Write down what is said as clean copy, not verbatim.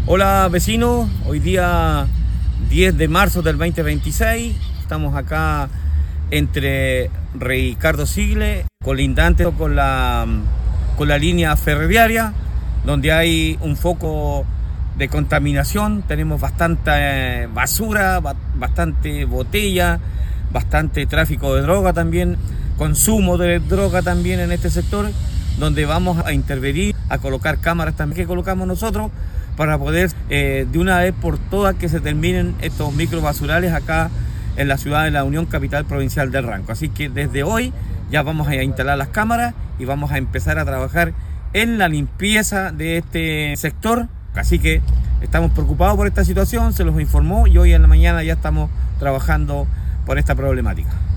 Hola vecinos, hoy día 10 de marzo del 2026, estamos acá entre Ricardo Sigle, colindante con la línea ferroviaria, donde hay un foco de contaminación. Tenemos bastante basura, bastante botella, bastante tráfico de droga también, consumo de droga también en este sector, donde vamos a intervenir, a colocar cámaras también que colocamos nosotros, para poder de una vez por todas que se terminen estos microbasurales acá en la ciudad de La Unión, capital provincial del Ranco. Así que desde hoy ya vamos a instalar las cámaras y vamos a empezar a trabajar en la limpieza de este sector. Así que estamos preocupados por esta situación, se los informó y hoy en la mañana ya estamos trabajando por esta problemática.